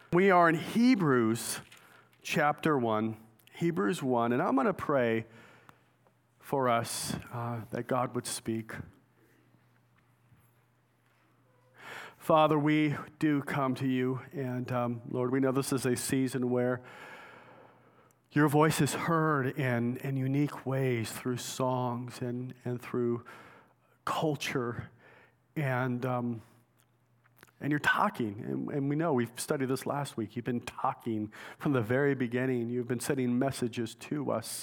We are in Hebrews chapter 1, Hebrews 1, and I'm going to pray for us that God would speak. Father, we do come to you, and Lord, we know this is a season where your voice is heard in unique ways through songs and through culture, and you're talking, and we know, we've studied this last week, you've been talking from the very beginning, you've been sending messages to us,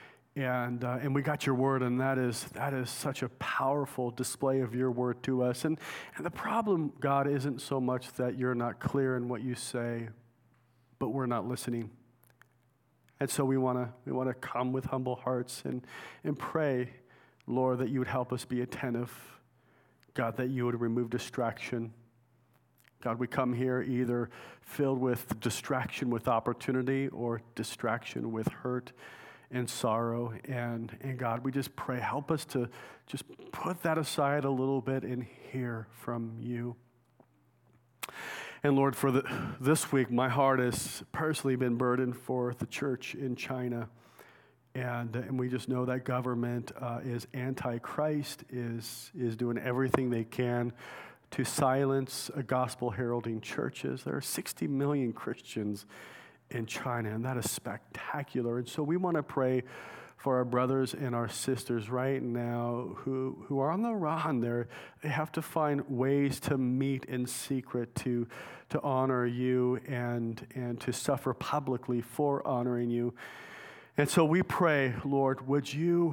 and we got your word, and that is such a powerful display of your word to us, and the problem, God, isn't so much that you're not clear in what you say, but we're not listening, and so we want to come with humble hearts and pray, Lord, that you would help us be attentive, God, that you would remove distraction. God, we come here either filled with distraction with opportunity or distraction with hurt and sorrow. And God, we just pray, help us to just put that aside a little bit and hear from you. And Lord, for this week, my heart has personally been burdened for the church in China. And we just know that government is anti-Christ, is doing everything they can to silence gospel heralding churches. There are 60 million Christians in China, and that is spectacular. And so we want to pray for our brothers and our sisters right now who are on the run. They have to find ways to meet in secret to honor you and to suffer publicly for honoring you. And so we pray, Lord, would you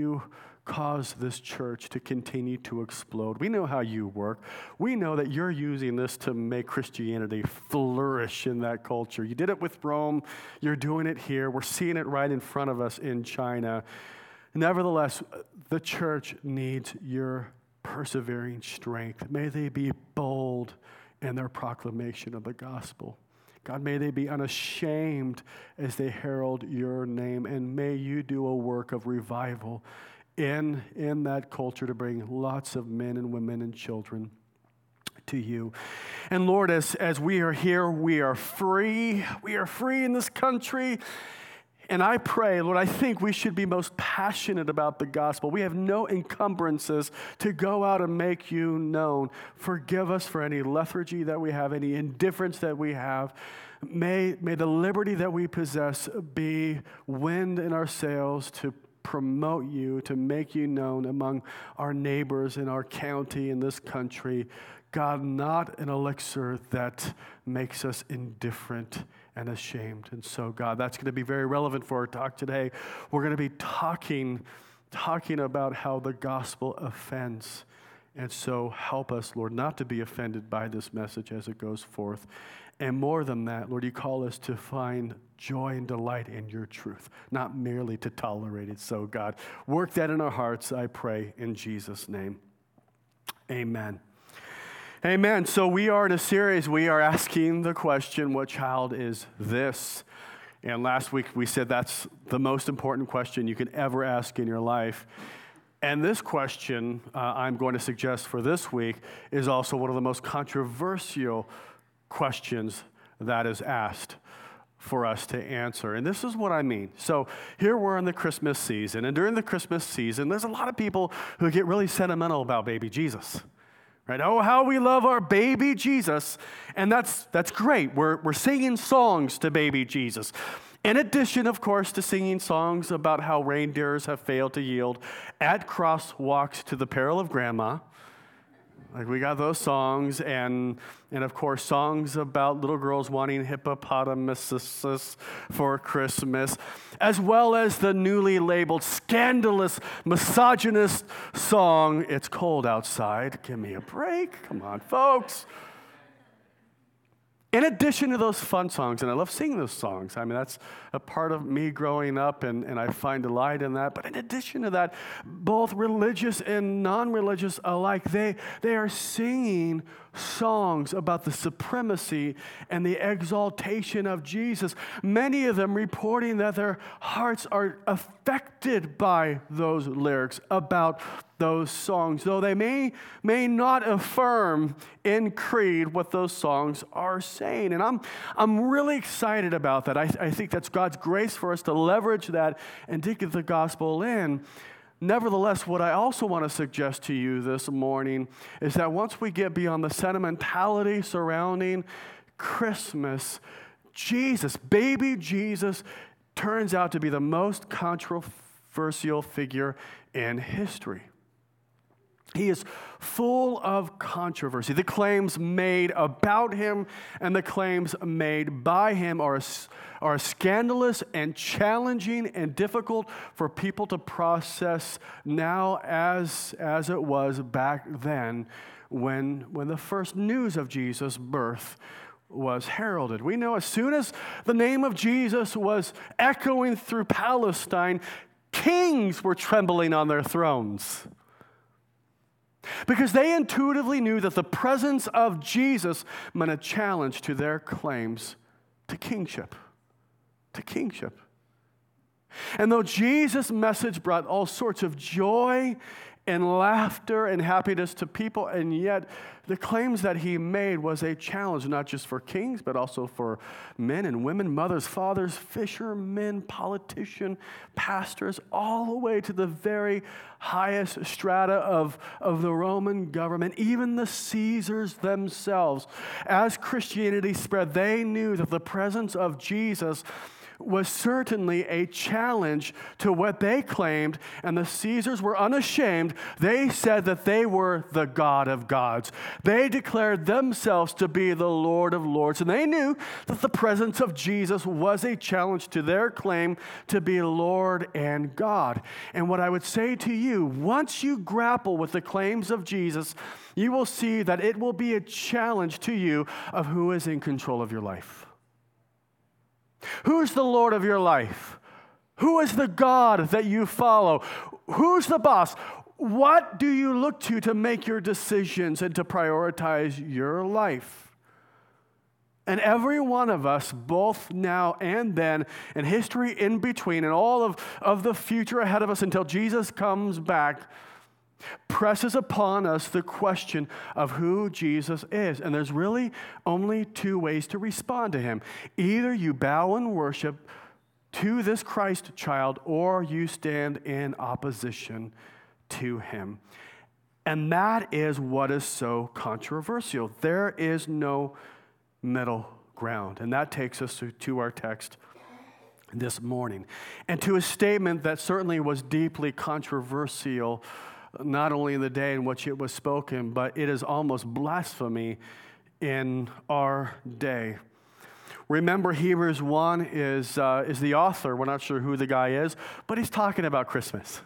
cause this church to continue to explode? We know how you work. We know that you're using this to make Christianity flourish in that culture. You did it with Rome. You're doing it here. We're seeing it right in front of us in China. Nevertheless, the church needs your persevering strength. May they be bold in their proclamation of the gospel. God, may they be unashamed as they herald your name, and may you do a work of revival in that culture to bring lots of men and women and children to you. And Lord, as we are here, we are free. We are free in this country. And I pray, Lord, I think we should be most passionate about the gospel. We have no encumbrances to go out and make you known. Forgive us for any lethargy that we have, any indifference that we have. May the liberty that we possess be wind in our sails to promote you, to make you known among our neighbors in our county, in this country. God, not an elixir that makes us indifferent and ashamed. And so, God, that's going to be very relevant for our talk today. We're going to be talking about how the gospel offends. And so help us, Lord, not to be offended by this message as it goes forth. And more than that, Lord, you call us to find joy and delight in your truth, not merely to tolerate it. So, God, work that in our hearts, I pray, in Jesus' name. Amen. Amen. So we are in a series. We are asking the question, what child is this? And last week we said that's the most important question you can ever ask in your life. And this question I'm going to suggest for this week is also one of the most controversial questions that is asked for us to answer. And this is what I mean. So here we're in the Christmas season, and during the Christmas season, there's a lot of people who get really sentimental about baby Jesus. Right? Oh, how we love our baby Jesus. And that's great. We're singing songs to baby Jesus. In addition, of course, to singing songs about how reindeers have failed to yield at crosswalks to the peril of grandma. Like, we got those songs, and of course, songs about little girls wanting hippopotamuses for Christmas, as well as the newly labeled scandalous, misogynist song, It's Cold Outside. Give me a break. Come on, folks. In addition to those fun songs, and I love singing those songs. I mean, that's a part of me growing up, and I find delight in that. But in addition to that, both religious and non-religious alike, they are singing songs about the supremacy and the exaltation of Jesus, many of them reporting that their hearts are affected by those lyrics about those songs, though they may not affirm in creed what those songs are saying. And I'm really excited about that. I think that's God's grace for us to leverage that and to get the gospel in. Nevertheless, what I also want to suggest to you this morning is that once we get beyond the sentimentality surrounding Christmas, Jesus, baby Jesus, turns out to be the most controversial figure in history. He is full of controversy. The claims made about him and the claims made by him are scandalous and challenging and difficult for people to process now as it was back then when the first news of Jesus' birth was heralded. We know as soon as the name of Jesus was echoing through Palestine, kings were trembling on their thrones. Because they intuitively knew that the presence of Jesus meant a challenge to their claims to kingship. To kingship. And though Jesus' message brought all sorts of joy and laughter and happiness to people, and yet the claims that he made was a challenge not just for kings, but also for men and women, mothers, fathers, fishermen, politicians, pastors, all the way to the very highest strata of the Roman government, even the Caesars themselves. As Christianity spread, they knew that the presence of Jesus was certainly a challenge to what they claimed, and the Caesars were unashamed. They said that they were the God of gods. They declared themselves to be the Lord of lords, and they knew that the presence of Jesus was a challenge to their claim to be Lord and God. And what I would say to you, once you grapple with the claims of Jesus, you will see that it will be a challenge to you of who is in control of your life. Who's the Lord of your life? Who is the God that you follow? Who's the boss? What do you look to make your decisions and to prioritize your life? And every one of us, both now and then, and history in between, and all of the future ahead of us until Jesus comes back, presses upon us the question of who Jesus is. And there's really only two ways to respond to him. Either you bow in worship to this Christ child, or you stand in opposition to him. And that is what is so controversial. There is no middle ground. And that takes us to our text this morning, and to a statement that certainly was deeply controversial, not only in the day in which it was spoken, but it is almost blasphemy in our day. Remember, Hebrews 1 is the author. We're not sure who the guy is, but he's talking about Christmas.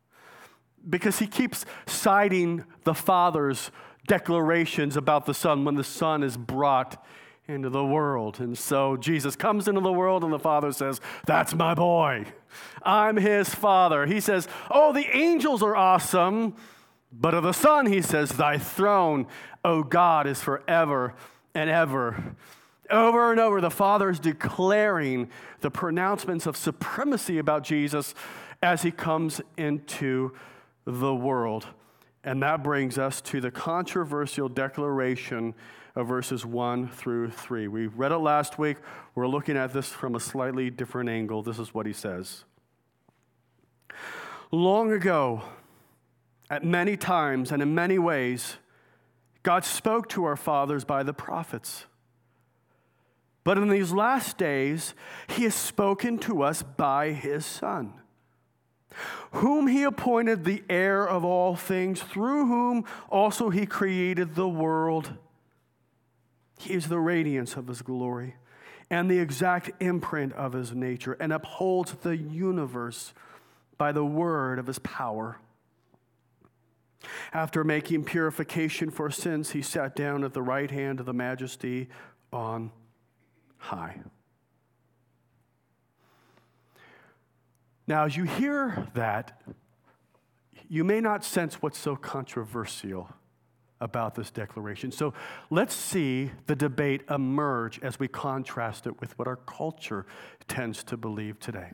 Because he keeps citing the Father's declarations about the Son when the Son is brought into the world. And so Jesus comes into the world and the Father says, "That's my boy. I'm his Father." He says, "Oh, the angels are awesome." But of the Son, he says, "Thy throne, O God, is forever and ever." Over and over, the Father is declaring the pronouncements of supremacy about Jesus as he comes into the world. And that brings us to the controversial declaration of verses 1 through 3. We read it last week. We're looking at this from a slightly different angle. This is what he says. Long ago, at many times and in many ways, God spoke to our fathers by the prophets. But in these last days, he has spoken to us by his Son, whom he appointed the heir of all things, through whom also he created the world. He is the radiance of his glory and the exact imprint of his nature, and upholds the universe by the word of his power. After making purification for sins, he sat down at the right hand of the Majesty on high. Now, as you hear that, you may not sense what's so controversial about this declaration. So let's see the debate emerge as we contrast it with what our culture tends to believe today.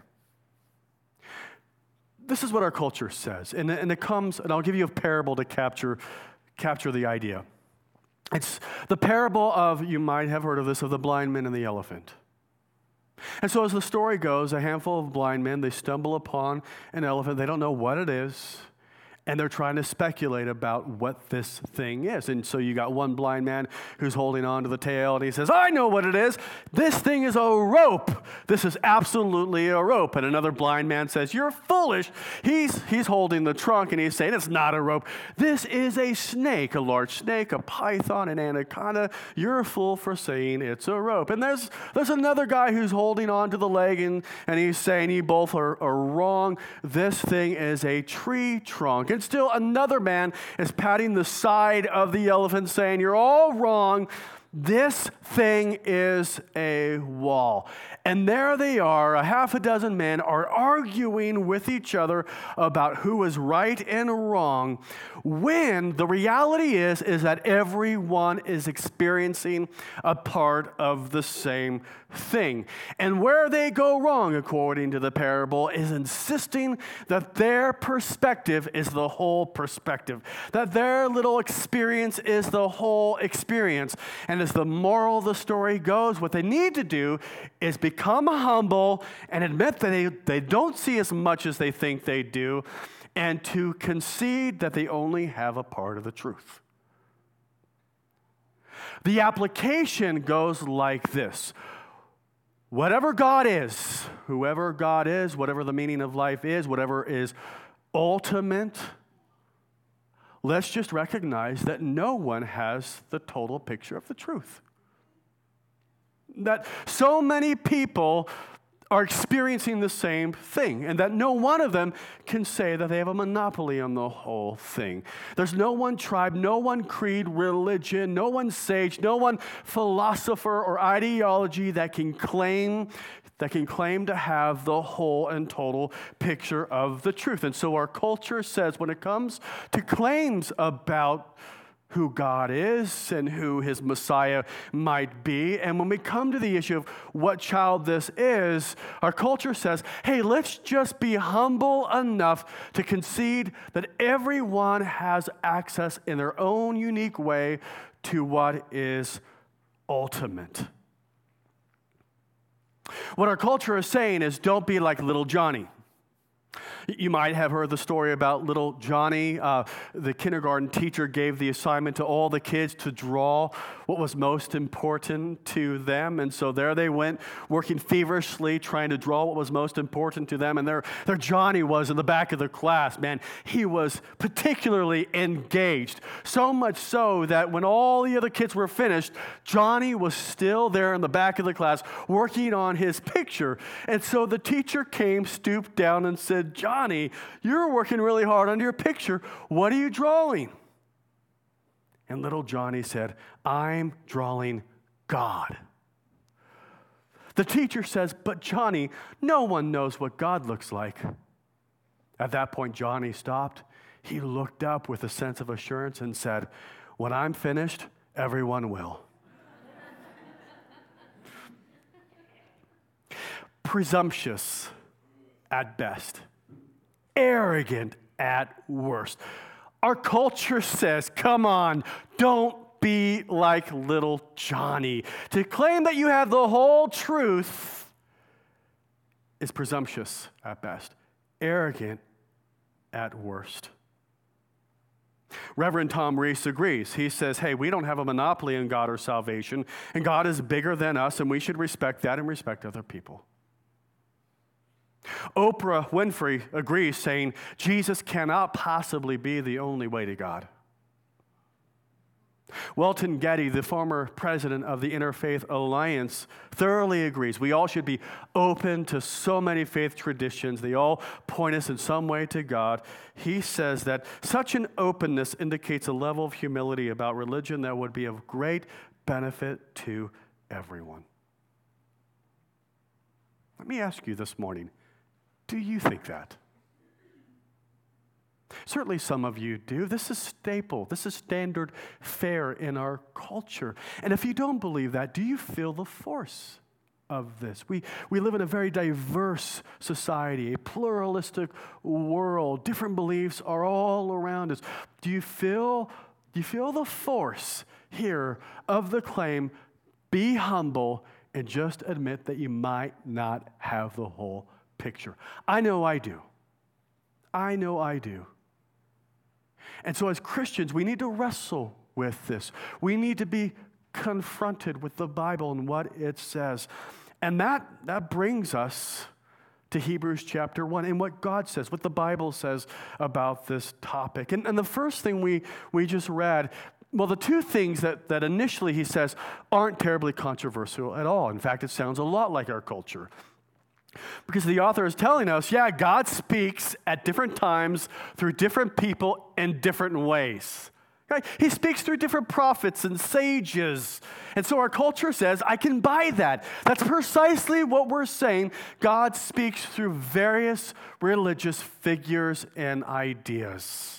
This is what our culture says, and it comes, and I'll give you a parable to capture the idea. It's the parable of, you might have heard of this, of the blind man and the elephant. And so as the story goes, a handful of blind men, they stumble upon an elephant. They don't know what it is, and they're trying to speculate about what this thing is. And so you got one blind man who's holding on to the tail, and he says, I know what it is. This thing is a rope. This is absolutely a rope. And another blind man says, you're foolish. He's holding the trunk, and he's saying, it's not a rope. This is a snake, a large snake, a python, an anaconda. You're a fool for saying it's a rope. And there's another guy who's holding on to the leg, and he's saying, you both are wrong. This thing is a tree trunk. And still another man is patting the side of the elephant saying, you're all wrong. This thing is a wall. And there they are, a half a dozen men are arguing with each other about who is right and wrong, when the reality is that everyone is experiencing a part of the same thing. And where they go wrong, according to the parable, is insisting that their perspective is the whole perspective, that their little experience is the whole experience. And as the moral of the story goes, what they need to do is become humble and admit that they don't see as much as they think they do, and to concede that they only have a part of the truth. The application goes like this. Whatever God is, whoever God is, whatever the meaning of life is, whatever is ultimate, let's just recognize that no one has the total picture of the truth. That so many people are experiencing the same thing, and that no one of them can say that they have a monopoly on the whole thing. There's no one tribe, no one creed, religion, no one sage, no one philosopher or ideology that can claim to have the whole and total picture of the truth. And so our culture says, when it comes to claims about who God is and who his Messiah might be, and when we come to the issue of what child this is, our culture says, hey, let's just be humble enough to concede that everyone has access in their own unique way to what is ultimate. What our culture is saying is, don't be like little Johnny. You might have heard the story about little Johnny. The kindergarten teacher gave the assignment to all the kids to draw what was most important to them. And so there they went, working feverishly, trying to draw what was most important to them. And there Johnny was in the back of the class. Man, he was particularly engaged. So much so that when all the other kids were finished, Johnny was still there in the back of the class working on his picture. And so the teacher came, stooped down, and said, Johnny, you're working really hard on your picture. What are you drawing? And little Johnny said, I'm drawing God. The teacher says, but Johnny, no one knows what God looks like. At that point, Johnny stopped. He looked up with a sense of assurance and said, when I'm finished, everyone will. Presumptuous at best. Arrogant at worst. Our culture says, come on, don't be like little Johnny. To claim that you have the whole truth is presumptuous at best, arrogant at worst. Reverend Tom Reese agrees. He says, hey, we don't have a monopoly on God or salvation, and God is bigger than us, and we should respect that and respect other people. Oprah Winfrey agrees, saying, Jesus cannot possibly be the only way to God. Welton Getty, the former president of the Interfaith Alliance, thoroughly agrees. We all should be open to so many faith traditions. They all point us in some way to God. He says that such an openness indicates a level of humility about religion that would be of great benefit to everyone. Let me ask you this morning, do you think that? Certainly some of you do. This is staple. This is standard fare in our culture. And if you don't believe that, do you feel the force of this? We live in a very diverse society, a pluralistic world. Different beliefs are all around us. Do you feel the force here of the claim, be humble and just admit that you might not have the whole picture? I know I do. I know I do. And so as Christians, we need to wrestle with this. We need to be confronted with the Bible and what it says. And that brings us to Hebrews chapter 1 and what God says, what the Bible says about this topic. And the first thing we just read, well, the two things that initially he says aren't terribly controversial at all. In fact, it sounds a lot like our culture. Because the author is telling us, yeah, God speaks at different times through different people in different ways. Right? He speaks through different prophets and sages. And so our culture says, I can buy that. That's precisely what we're saying. God speaks through various religious figures and ideas.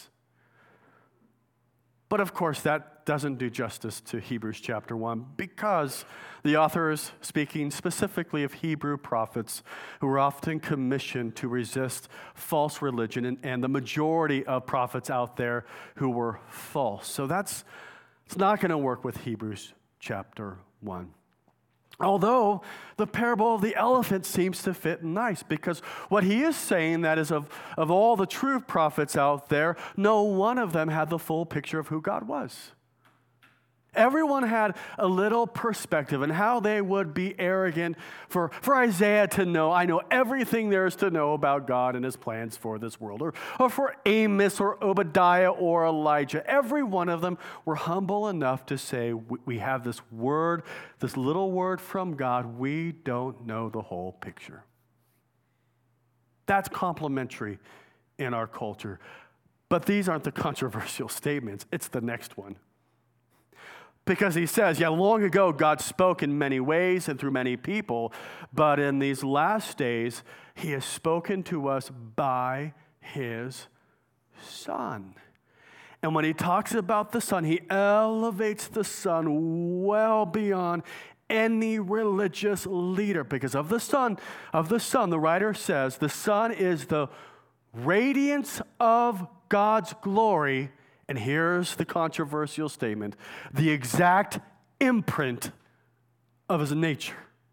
But of course, that doesn't do justice to Hebrews chapter 1 because the author is speaking specifically of Hebrew prophets who were often commissioned to resist false religion and the majority of prophets out there who were false. So it's not going to work with Hebrews chapter 1. Although the parable of the elephant seems to fit nice because what he is saying that is of all the true prophets out there, no one of them had the full picture of who God was. Everyone had a little perspective on how they would be arrogant for Isaiah to know, I know everything there is to know about God and his plans for this world, or for Amos or Obadiah or Elijah. Every one of them were humble enough to say, we have this word, this little word from God, we don't know the whole picture. That's complimentary in our culture. But these aren't the controversial statements, it's the next one. Because he says, yeah, long ago God spoke in many ways and through many people, but in these last days he has spoken to us by his Son. And when he talks about the Son, he elevates the Son well beyond any religious leader. Because of the Son, the writer says, the Son is the radiance of God's glory. And here's the controversial statement, the exact imprint of his nature.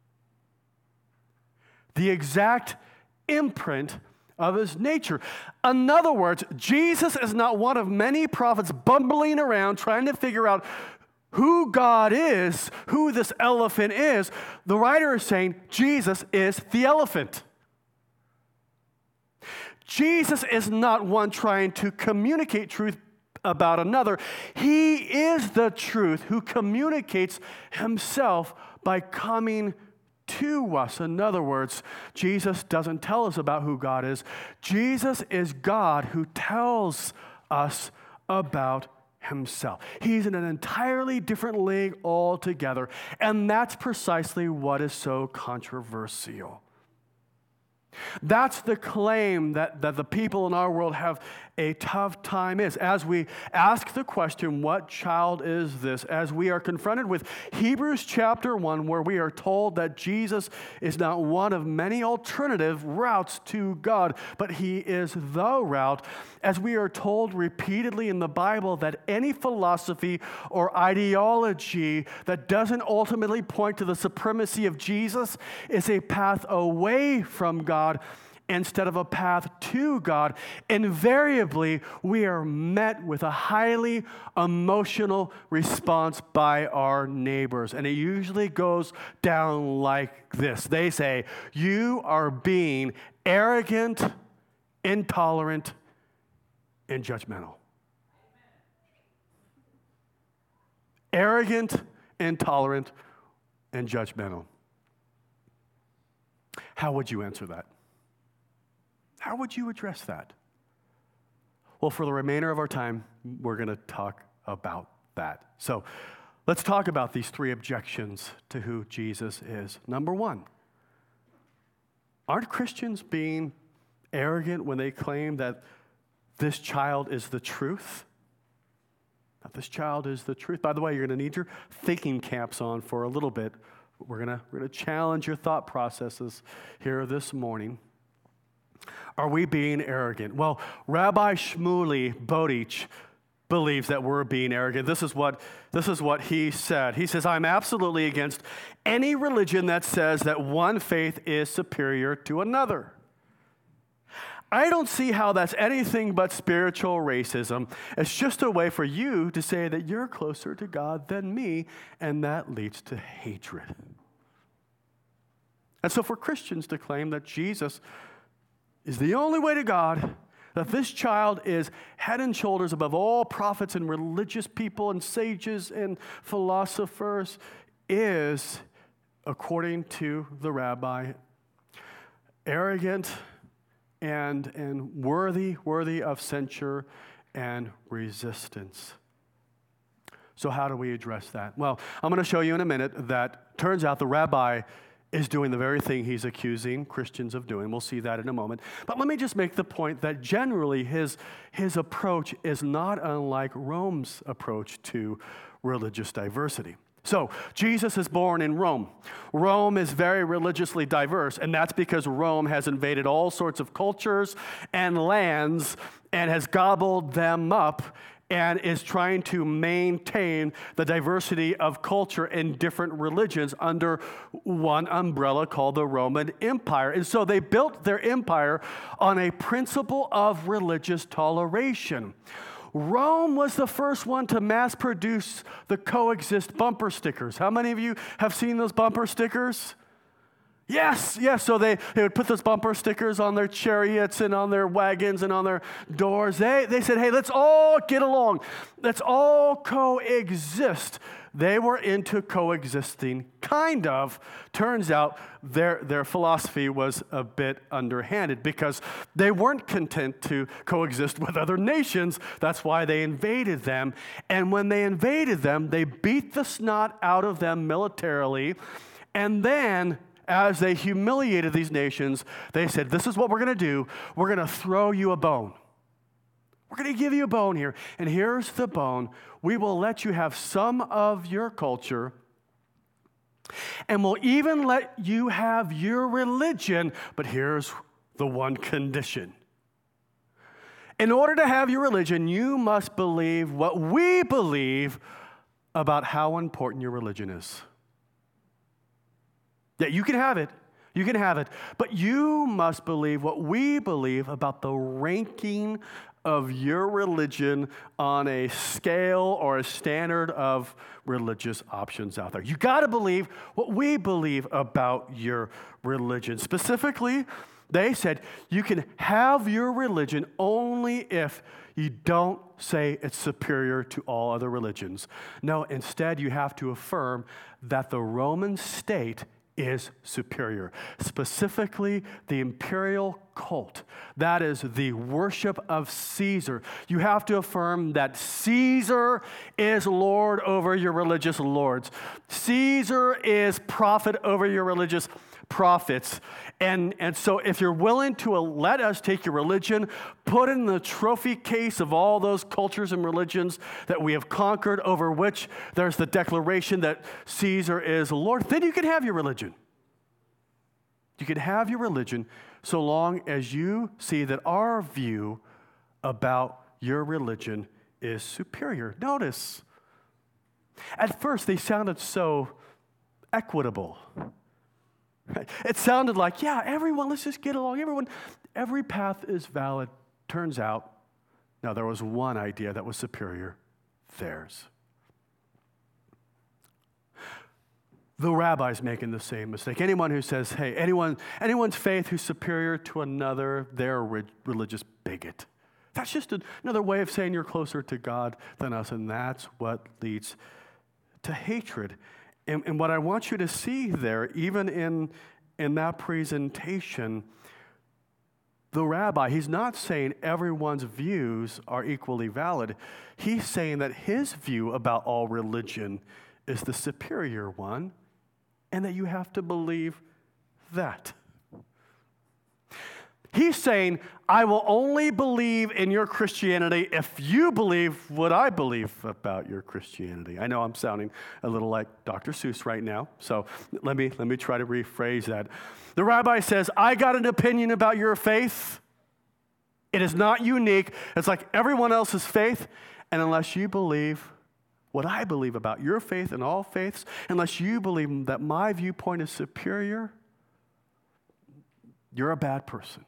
The exact imprint of his nature. In other words, Jesus is not one of many prophets bumbling around trying to figure out who God is, who this elephant is. The writer is saying Jesus is the elephant. Jesus is not one trying to communicate truth about another. He is the truth who communicates himself by coming to us. In other words, Jesus doesn't tell us about who God is. Jesus is God who tells us about himself. He's in an entirely different league altogether, and that's precisely what is so controversial. That's the claim that the people in our world have a tough time is. As we ask the question, what child is this? As we are confronted with Hebrews chapter 1, where we are told that Jesus is not one of many alternative routes to God, but he is the route. As we are told repeatedly in the Bible that any philosophy or ideology that doesn't ultimately point to the supremacy of Jesus is a path away from God instead of a path to God, invariably we are met with a highly emotional response by our neighbors. And it usually goes down like this. They say, you are being arrogant, intolerant, and judgmental. Arrogant, intolerant, and judgmental. How would you answer that? How would you address that? Well, for the remainder of our time, we're going to talk about that. So let's talk about these three objections to who Jesus is. Number one, aren't Christians being arrogant when they claim that this child is the truth. That this child is the truth. By the way, you're going to need your thinking caps on for a little bit. We're going to challenge your thought processes here this morning. Are we being arrogant? Well, Rabbi Shmuley Bodich believes that we're being arrogant. This is what he said. He says, I'm absolutely against any religion that says that one faith is superior to another. I don't see how that's anything but spiritual racism. It's just a way for you to say that you're closer to God than me, and that leads to hatred. And so for Christians to claim that Jesus is the only way to God, that this child is head and shoulders above all prophets and religious people and sages and philosophers, is, according to the rabbi, arrogant and worthy of censure and resistance. So how do we address that? Well, I'm going to show you in a minute that turns out the rabbi is doing the very thing he's accusing Christians of doing. We'll see that in a moment. But let me just make the point that generally his approach is not unlike Rome's approach to religious diversity. So, Jesus is born in Rome. Rome is very religiously diverse, and that's because Rome has invaded all sorts of cultures and lands and has gobbled them up and is trying to maintain the diversity of culture in different religions under one umbrella called the Roman Empire. And so they built their empire on a principle of religious toleration. Rome was the first one to mass produce the coexist bumper stickers. How many of you have seen those bumper stickers? Yes. So they would put those bumper stickers on their chariots and on their wagons and on their doors. They said, hey, let's all get along. Let's all coexist. They were into coexisting, kind of. Turns out their philosophy was a bit underhanded because they weren't content to coexist with other nations. That's why they invaded them. And when they invaded them, they beat the snot out of them militarily. And then, as they humiliated these nations, they said, this is what we're going to do. We're going to throw you a bone. We're going to give you a bone here. And here's the bone. We will let you have some of your culture, and we'll even let you have your religion. But here's the one condition. In order to have your religion, you must believe what we believe about how important your religion is. Yeah, you can have it. You can have it. But you must believe what we believe about the ranking of your religion on a scale or a standard of religious options out there. You got to believe what we believe about your religion. Specifically, they said you can have your religion only if you don't say it's superior to all other religions. No, instead you have to affirm that the Roman state is superior. Specifically, the imperial cult. That is the worship of Caesar. You have to affirm that Caesar is Lord over your religious lords. Caesar is prophet over your religious prophets. And so if you're willing to let us take your religion, put in the trophy case of all those cultures and religions that we have conquered, over which there's the declaration that Caesar is Lord, then you can have your religion. You can have your religion so long as you see that our view about your religion is superior. Notice, at first they sounded so equitable. It sounded like, yeah, everyone, let's just get along. Every path is valid. Turns out, now there was one idea that was superior, theirs. The rabbi's making the same mistake. Anyone who says, hey, anyone's faith who's superior to another, they're a religious bigot. That's just another way of saying you're closer to God than us, and that's what leads to hatred. And what I want you to see there, even in that presentation, the rabbi, he's not saying everyone's views are equally valid. He's saying that his view about all religion is the superior one, and that you have to believe that. He's saying, I will only believe in your Christianity if you believe what I believe about your Christianity. I know I'm sounding a little like Dr. Seuss right now, so let me try to rephrase that. The rabbi says, I got an opinion about your faith. It is not unique. It's like everyone else's faith, and unless you believe what I believe about your faith and all faiths, unless you believe that my viewpoint is superior, you're a bad person.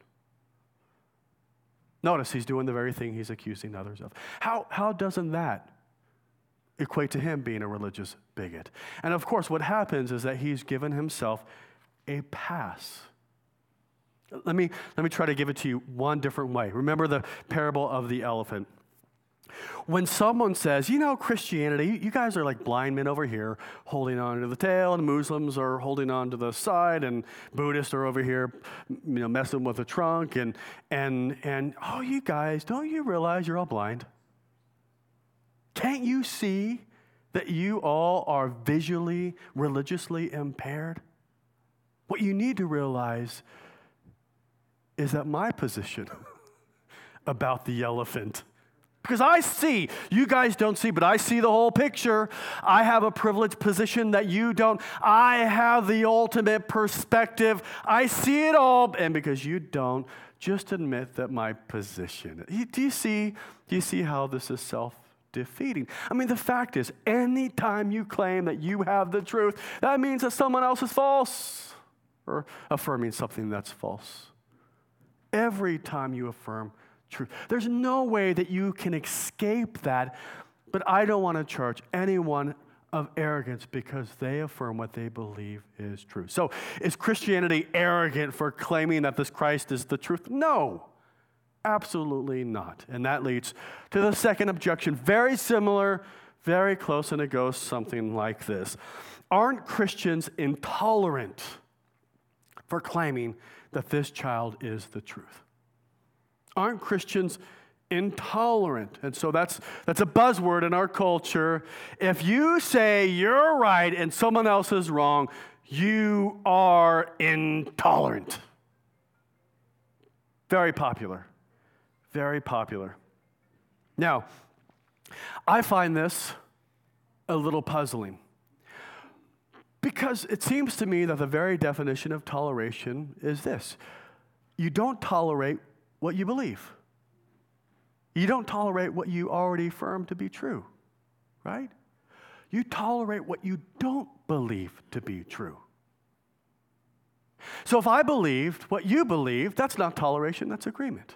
Notice he's doing the very thing he's accusing others of. How doesn't that equate to him being a religious bigot? And of course, what happens is that he's given himself a pass. Let me try to give it to you one different way. Remember the parable of the elephant. When someone says, Christianity, you guys are like blind men over here holding on to the tail, and Muslims are holding on to the side, and Buddhists are over here, messing with the trunk, and oh, you guys, don't you realize you're all blind? Can't you see that you all are visually, religiously impaired? What you need to realize is that my position about the elephant, because I see, you guys don't see, but I see the whole picture. I have a privileged position that you don't. I have the ultimate perspective. I see it all, and because you don't, just admit that my position. Do you see how this is self-defeating? I mean, the fact is, anytime you claim that you have the truth, that means that someone else is false, or affirming something that's false. Every time you affirm truth, there's no way that you can escape that, but I don't want to charge anyone of arrogance because they affirm what they believe is true. So is Christianity arrogant for claiming that this Christ is the truth? No, absolutely not. And that leads to the second objection, very similar, very close, and it goes something like this. Aren't Christians intolerant for claiming that this child is the truth? Aren't Christians intolerant? And so that's a buzzword in our culture. If you say you're right and someone else is wrong, you are intolerant. Very popular. Very popular. Now, I find this a little puzzling, because it seems to me that the very definition of toleration is this. You don't tolerate what you believe. You don't tolerate what you already affirm to be true, right? You tolerate what you don't believe to be true. So if I believed what you believe, that's not toleration, that's agreement.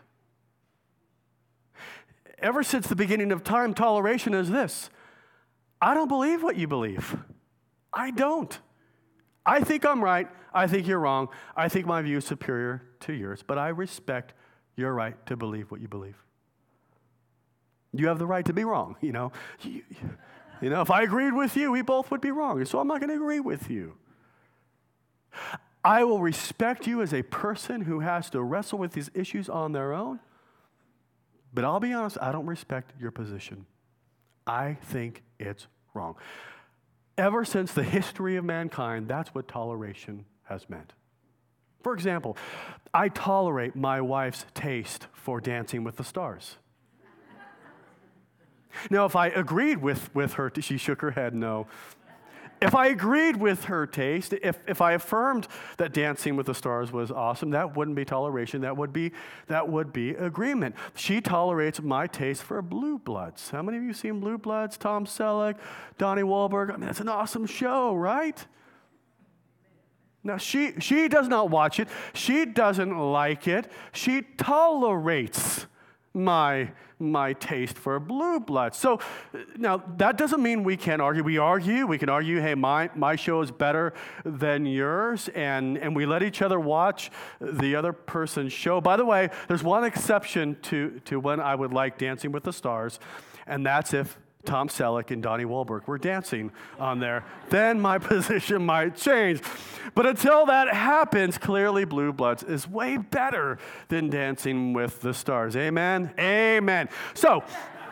Ever since the beginning of time, toleration is this. I don't believe what you believe. I don't. I think I'm right. I think you're wrong. I think my view is superior to yours, but I respect your right to believe what you believe. You have the right to be wrong, if I agreed with you, we both would be wrong, so I'm not going to agree with you. I will respect you as a person who has to wrestle with these issues on their own, but I'll be honest, I don't respect your position. I think it's wrong. Ever since the history of mankind, that's what toleration has meant. For example, I tolerate my wife's taste for Dancing with the Stars. Now, if I agreed with her, she shook her head no. If I agreed with her taste, if I affirmed that Dancing with the Stars was awesome, that wouldn't be toleration, that would be agreement. She tolerates my taste for Blue Bloods. How many of you seen Blue Bloods? Tom Selleck, Donnie Wahlberg. I mean, that's an awesome show, right? Now, she does not watch it. She doesn't like it. She tolerates my taste for Blue Bloods. So now that doesn't mean we can't argue. We can argue, hey, my show is better than yours, and we let each other watch the other person's show. By the way, there's one exception to when I would like Dancing with the Stars, and that's if Tom Selleck and Donnie Wahlberg were dancing on there. Then my position might change. But until that happens, clearly Blue Bloods is way better than Dancing with the Stars. Amen? Amen. So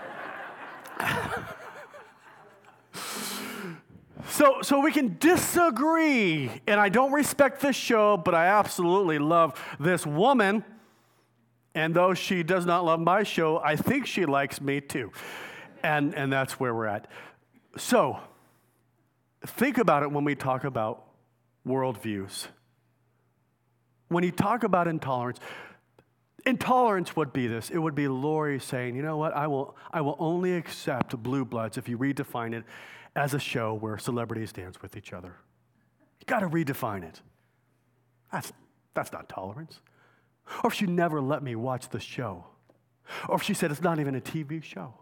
we can disagree, and I don't respect this show, but I absolutely love this woman. And though she does not love my show, I think she likes me too. And that's where we're at. So, think about it when we talk about worldviews. When you talk about intolerance would be this. It would be Lori saying, you know what, I will only accept Blue Bloods if you redefine it as a show where celebrities dance with each other. You got to redefine it. That's not tolerance. Or if she never let me watch the show. Or if she said it's not even a TV show.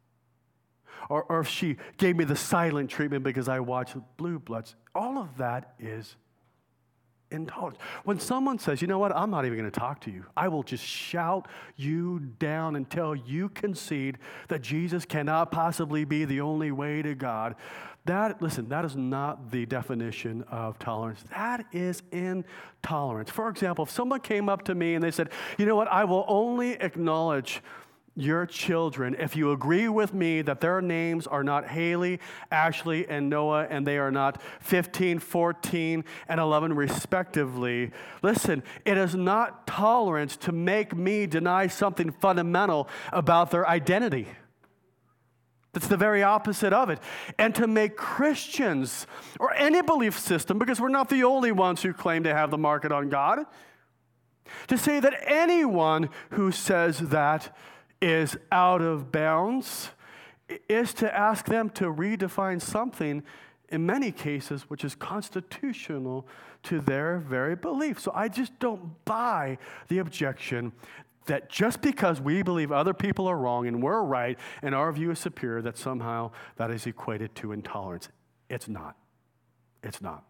Or if she gave me the silent treatment because I watched Blue Bloods. All of that is intolerance. When someone says, you know what, I'm not even going to talk to you. I will just shout you down until you concede that Jesus cannot possibly be the only way to God. That is not the definition of tolerance. That is intolerance. For example, if someone came up to me and they said, you know what, I will only acknowledge your children if you agree with me that their names are not Haley, Ashley, and Noah, and they are not 15, 14, and 11 respectively. Listen, it is not tolerance to make me deny something fundamental about their identity. That's the very opposite of it. And to make Christians, or any belief system, because we're not the only ones who claim to have the market on God, to say that anyone who says that is out of bounds is to ask them to redefine something, in many cases, which is constitutional to their very belief. So I just don't buy the objection that just because we believe other people are wrong and we're right and our view is superior, that somehow that is equated to intolerance. It's not. It's not.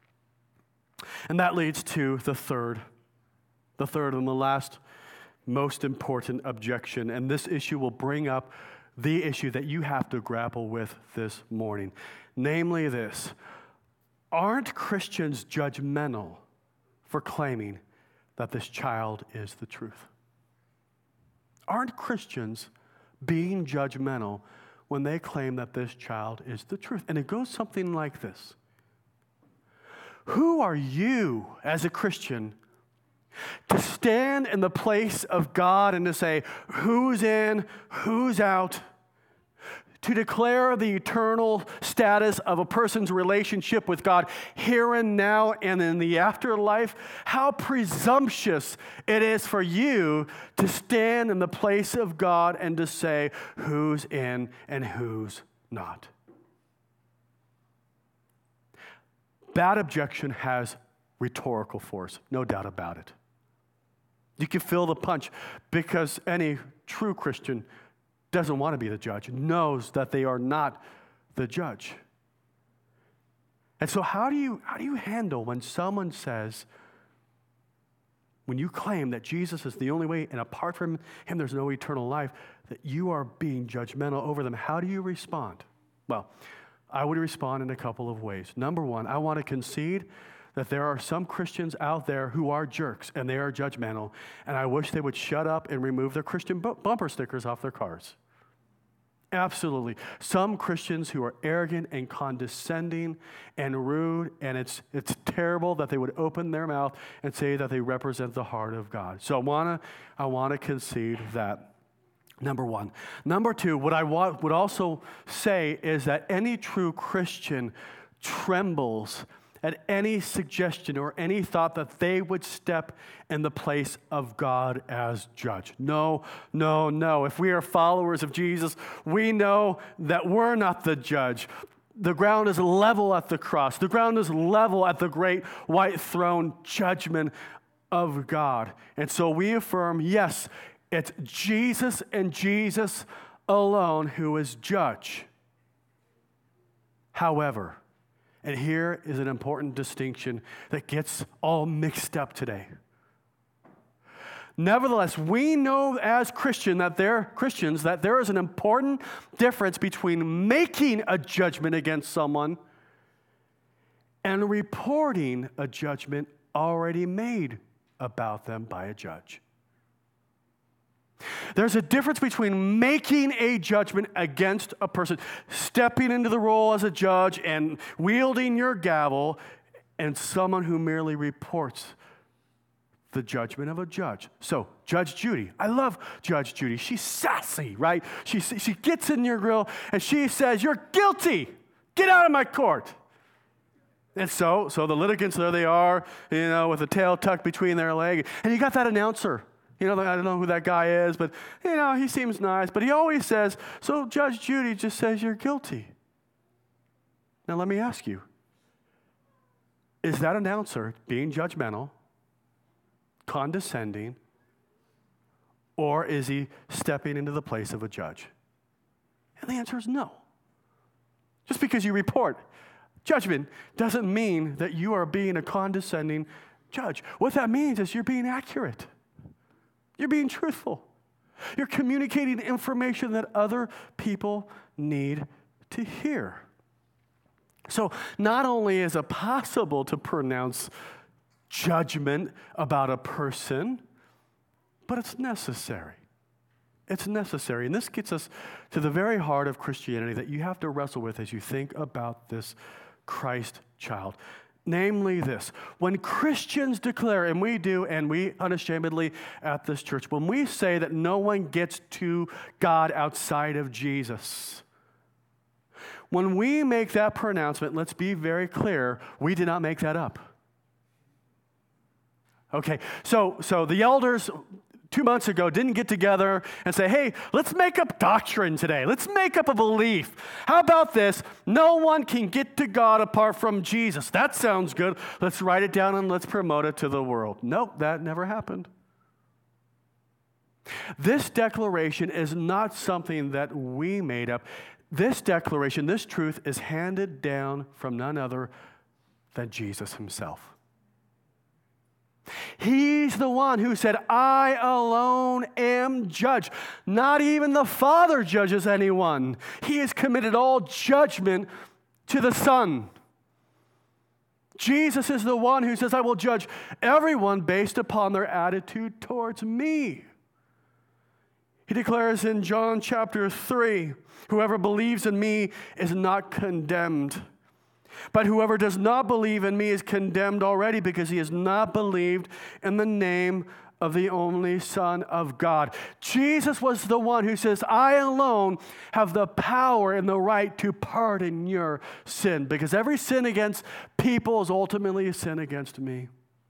And that leads to the third and the last most important objection, and this issue will bring up the issue that you have to grapple with this morning. Namely this: aren't Christians judgmental for claiming that this child is the truth? Aren't Christians being judgmental when they claim that this child is the truth? And it goes something like this: who are you as a Christian to stand in the place of God and to say who's in, who's out, to declare the eternal status of a person's relationship with God here and now and in the afterlife? How presumptuous it is for you to stand in the place of God and to say who's in and who's not. That objection has rhetorical force, no doubt about it. You can feel the punch because any true Christian doesn't want to be the judge, knows that they are not the judge. And so how do you handle when someone says, when you claim that Jesus is the only way and apart from him there's no eternal life, that you are being judgmental over them? How do you respond? Well, I would respond in a couple of ways. Number one, I want to concede that there are some Christians out there who are jerks and they are judgmental, and I wish they would shut up and remove their Christian bumper stickers off their cars. Absolutely. Some Christians who are arrogant and condescending and rude, and it's terrible that they would open their mouth and say that they represent the heart of God. So I want to concede that. Number one. Number two, what I would also say is that any true Christian trembles at any suggestion or any thought that they would step in the place of God as judge. No. If we are followers of Jesus, we know that we're not the judge. The ground is level at the cross. The ground is level at the great white throne judgment of God. And so we affirm, yes, it's Jesus and Jesus alone who is judge. However, and here is an important distinction that gets all mixed up today. Nevertheless, we know as Christians that there is an important difference between making a judgment against someone and reporting a judgment already made about them by a judge. There's a difference between making a judgment against a person, stepping into the role as a judge and wielding your gavel, and someone who merely reports the judgment of a judge. So, Judge Judy, I love Judge Judy. She's sassy, right? She gets in your grill and she says, "You're guilty. Get out of my court." And so the litigants, there they are, with the tail tucked between their leg. And you got that announcer. I don't know who that guy is, but, he seems nice. But he always says, "So Judge Judy just says you're guilty." Now let me ask you, is that announcer being judgmental, condescending, or is he stepping into the place of a judge? And the answer is no. Just because you report judgment doesn't mean that you are being a condescending judge. What that means is you're being accurate. You're being truthful. You're communicating information that other people need to hear. So not only is it possible to pronounce judgment about a person, but it's necessary. It's necessary. And this gets us to the very heart of Christianity that you have to wrestle with as you think about this Christ child. Namely this: when Christians declare, and we do, and we unashamedly at this church, when we say that no one gets to God outside of Jesus, when we make that pronouncement, let's be very clear, we did not make that up. Okay, so the elders 2 months ago didn't get together and say, "Hey, let's make up doctrine today. Let's make up a belief. How about this? No one can get to God apart from Jesus. That sounds good. Let's write it down and let's promote it to the world." Nope, that never happened. This declaration is not something that we made up. This declaration, this truth, is handed down from none other than Jesus himself. He's the one who said, "I alone am judge." Not even the Father judges anyone. He has committed all judgment to the Son. Jesus is the one who says, "I will judge everyone based upon their attitude towards me." He declares in John chapter 3, "Whoever believes in me is not condemned. But whoever does not believe in me is condemned already, because he has not believed in the name of the only Son of God." Jesus was the one who says, "I alone have the power and the right to pardon your sin," because every sin against people is ultimately a sin against me.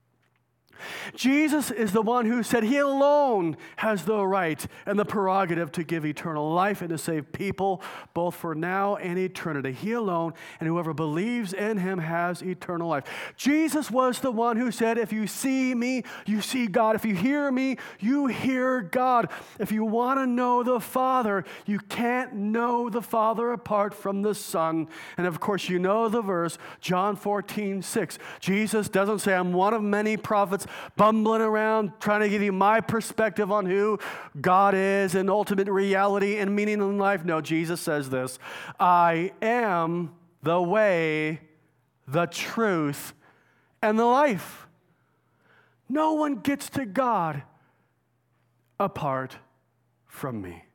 Jesus is the one who said he alone has the right and the prerogative to give eternal life and to save people both for now and eternity. He alone, and whoever believes in him has eternal life. Jesus was the one who said, "If you see me, you see God. If you hear me, you hear God." If you want to know the Father, you can't know the Father apart from the Son. And of course, you know the verse, John 14:6. Jesus doesn't say, "I'm one of many prophets bumbling around trying to give you my perspective on who God is and ultimate reality and meaning in life." No, Jesus says this: "I am the way, the truth, and the life." No one gets to God apart from me.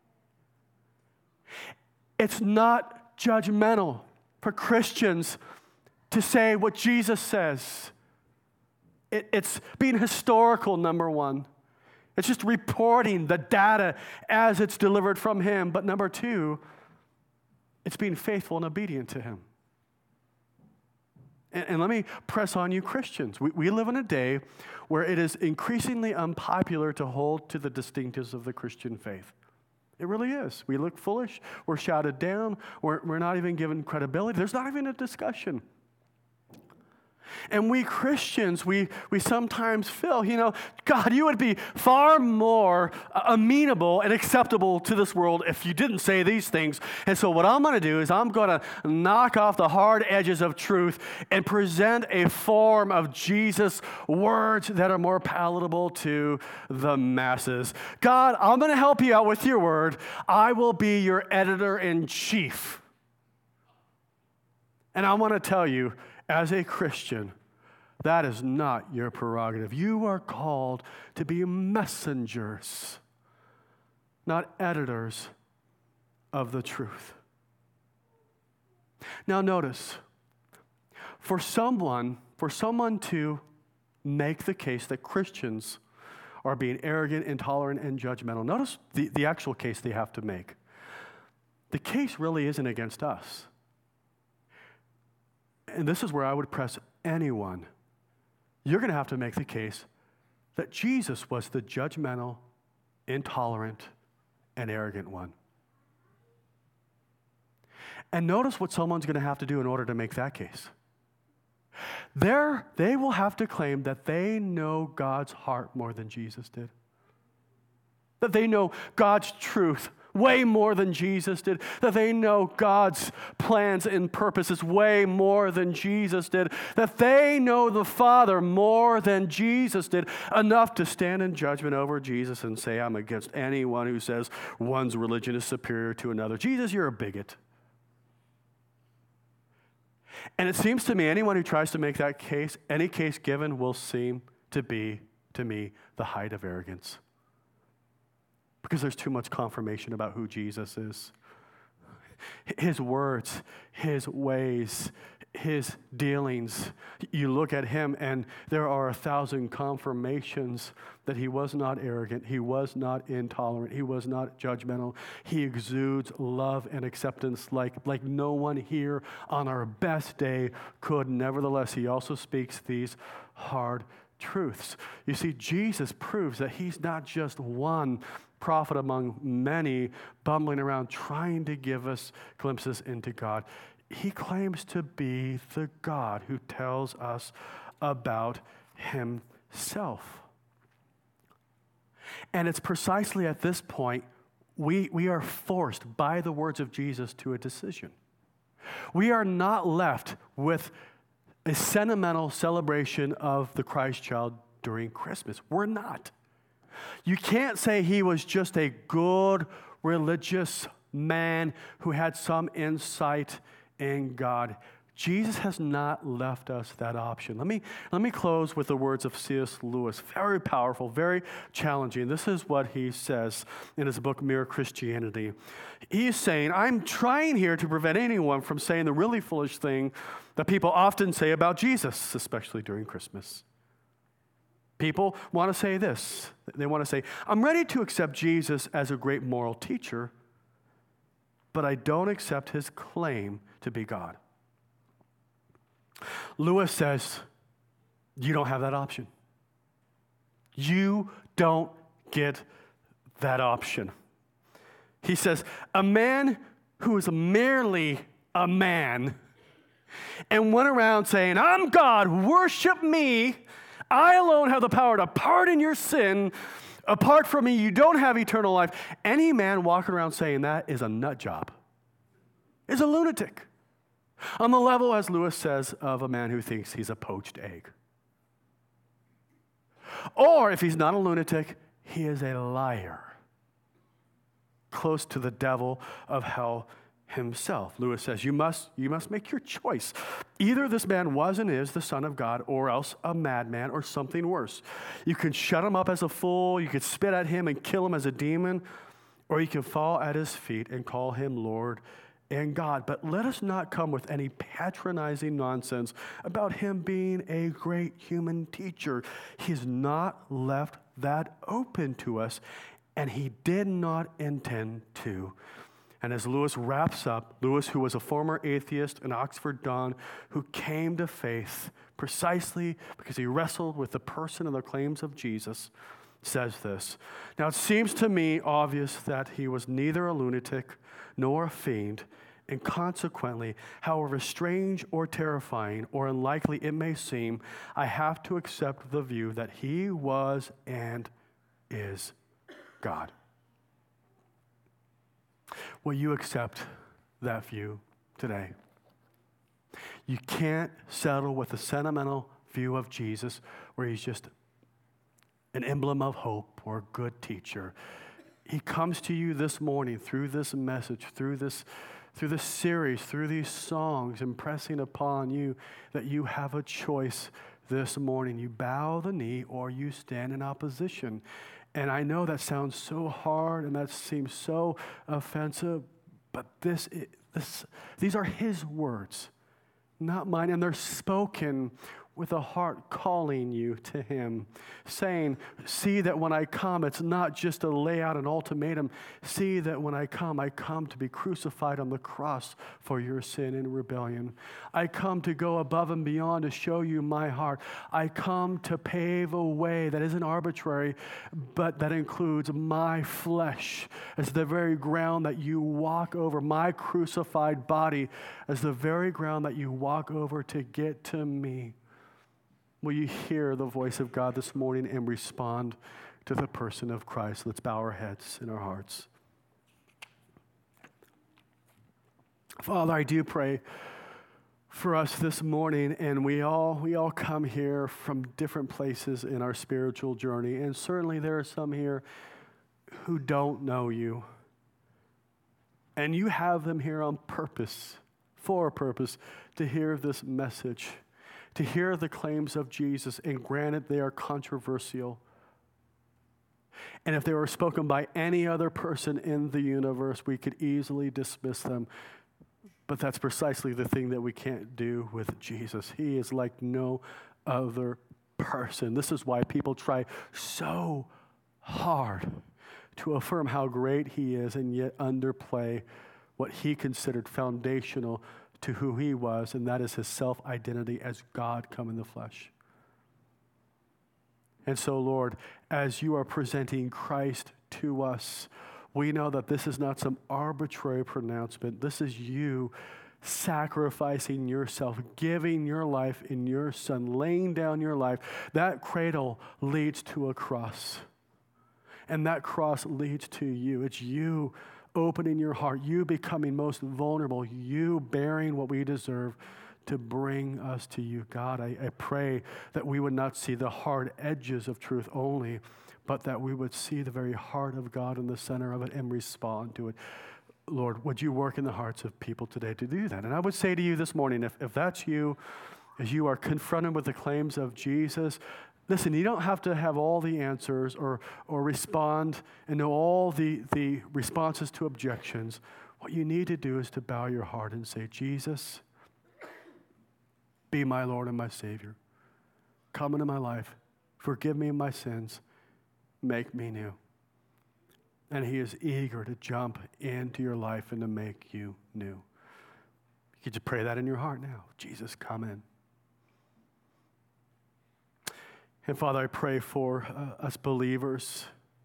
It's not judgmental for Christians to say what Jesus says. It's being historical, number one. It's just reporting the data as it's delivered from him. But number two, it's being faithful and obedient to him. And let me press on you Christians. We live in a day where it is increasingly unpopular to hold to the distinctives of the Christian faith. It really is. We look foolish. We're shouted down. We're not even given credibility. There's not even a discussion. And we Christians, we sometimes feel, God, you would be far more amenable and acceptable to this world if you didn't say these things. And so what I'm going to do is I'm going to knock off the hard edges of truth and present a form of Jesus' words that are more palatable to the masses. God, I'm going to help you out with your word. I will be your editor-in-chief. And I want to tell you, as a Christian, that is not your prerogative. You are called to be messengers, not editors of the truth. Now notice, for someone to make the case that Christians are being arrogant, intolerant, and judgmental. Notice the actual case they have to make. The case really isn't against us. And this is where I would press anyone. You're going to have to make the case that Jesus was the judgmental, intolerant, and arrogant one. And notice what someone's going to have to do in order to make that case. They will have to claim that they know God's heart more than Jesus did. That they know God's truth way more than Jesus did. That they know God's plans and purposes way more than Jesus did. That they know the Father more than Jesus did. Enough to stand in judgment over Jesus and say, I'm against anyone who says one's religion is superior to another. Jesus, you're a bigot. And it seems to me anyone who tries to make that case, any case given, will seem to be, to me, the height of arrogance. Because there's too much confirmation about who Jesus is. His words, his ways, his dealings. You look at him and there are 1,000 confirmations that he was not arrogant, he was not intolerant, he was not judgmental. He exudes love and acceptance like no one here on our best day could. Nevertheless, he also speaks these hard truths. You see, Jesus proves that he's not just one prophet among many bumbling around trying to give us glimpses into God. He claims to be the God who tells us about himself. And it's precisely at this point we are forced by the words of Jesus to a decision. We are not left with a sentimental celebration of the Christ child during Christmas. We're not. You can't say he was just a good religious man who had some insight in God. Jesus has not left us that option. Let me close with the words of C.S. Lewis. Very powerful, very challenging. This is what he says in his book, Mere Christianity. He's saying, I'm trying here to prevent anyone from saying the really foolish thing that people often say about Jesus, especially during Christmas. People want to say this. They want to say, I'm ready to accept Jesus as a great moral teacher, but I don't accept his claim to be God. Lewis says, you don't have that option. You don't get that option. He says, a man who is merely a man and went around saying, I'm God, worship me. I alone have the power to pardon your sin. Apart from me, you don't have eternal life. Any man walking around saying that is a nut job, is a lunatic. On the level, as Lewis says, of a man who thinks he's a poached egg. Or if he's not a lunatic, he is a liar, close to the devil of hell himself. Lewis says, you must make your choice. Either this man was and is the Son of God, or else a madman or something worse. You can shut him up as a fool, you can spit at him and kill him as a demon, or you can fall at his feet and call him Lord and God. But let us not come with any patronizing nonsense about him being a great human teacher. He's not left that open to us, and he did not intend to. And as Lewis wraps up, Lewis, who was a former atheist, an Oxford Don, who came to faith precisely because he wrestled with the person and the claims of Jesus, says this. Now, it seems to me obvious that he was neither a lunatic nor a fiend, and consequently, however strange or terrifying or unlikely it may seem, I have to accept the view that he was and is God. Will you accept that view today? You can't settle with a sentimental view of Jesus where he's just an emblem of hope or a good teacher. He comes to you this morning through this message, through this series, through these songs, impressing upon you that you have a choice this morning. You bow the knee or you stand in opposition. And I know that sounds so hard and that seems so offensive, but these are his words, not mine, and they're spoken with a heart calling you to him, saying, see that when I come, it's not just to lay out an ultimatum. See that when I come to be crucified on the cross for your sin and rebellion. I come to go above and beyond to show you my heart. I come to pave a way that isn't arbitrary, but that includes my flesh as the very ground that you walk over, my crucified body as the very ground that you walk over to get to me. Will you hear the voice of God this morning and respond to the person of Christ? Let's bow our heads and our hearts. Father, I do pray for us this morning, and we all come here from different places in our spiritual journey, and certainly there are some here who don't know you, and you have them here on purpose, for a purpose, to hear this message, to hear the claims of Jesus, and granted they are controversial. And if they were spoken by any other person in the universe, we could easily dismiss them. But that's precisely the thing that we can't do with Jesus. He is like no other person. This is why people try so hard to affirm how great he is and yet underplay what he considered foundational to who he was, and that is his self-identity as God come in the flesh. And so, Lord, as you are presenting Christ to us, we know that this is not some arbitrary pronouncement. This is you sacrificing yourself, giving your life in your Son, laying down your life. That cradle leads to a cross, and that cross leads to you. It's you opening your heart, you becoming most vulnerable, you bearing what we deserve to bring us to you. God, I pray that we would not see the hard edges of truth only, but that we would see the very heart of God in the center of it and respond to it. Lord, would you work in the hearts of people today to do that? And I would say to you this morning, if that's you, as you are confronted with the claims of Jesus, listen, you don't have to have all the answers or respond and know all the responses to objections. What you need to do is to bow your heart and say, Jesus, be my Lord and my Savior. Come into my life. Forgive me of my sins. Make me new. And he is eager to jump into your life and to make you new. You just pray that in your heart now. Jesus, come in. And Father, I pray for us believers.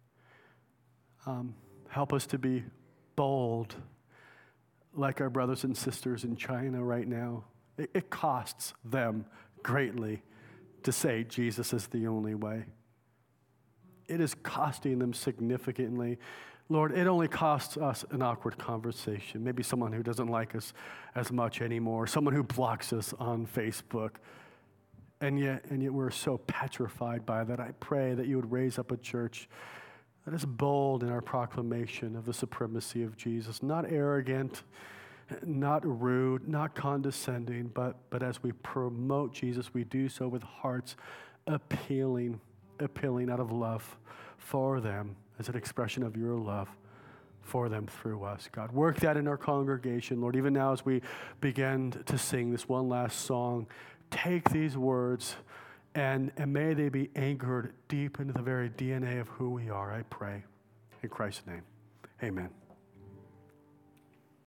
Help us to be bold like our brothers and sisters in China right now. It costs them greatly to say Jesus is the only way. It is costing them significantly. Lord, it only costs us an awkward conversation, maybe someone who doesn't like us as much anymore, someone who blocks us on Facebook. And yet we're so petrified by that. I pray that you would raise up a church that is bold in our proclamation of the supremacy of Jesus, not arrogant, not rude, not condescending, but as we promote Jesus, we do so with hearts appealing out of love for them as an expression of your love for them through us. God, work that in our congregation. Lord, even now as we begin to sing this one last song, take these words and may they be anchored deep into the very DNA of who we are, I pray. In Christ's name, amen.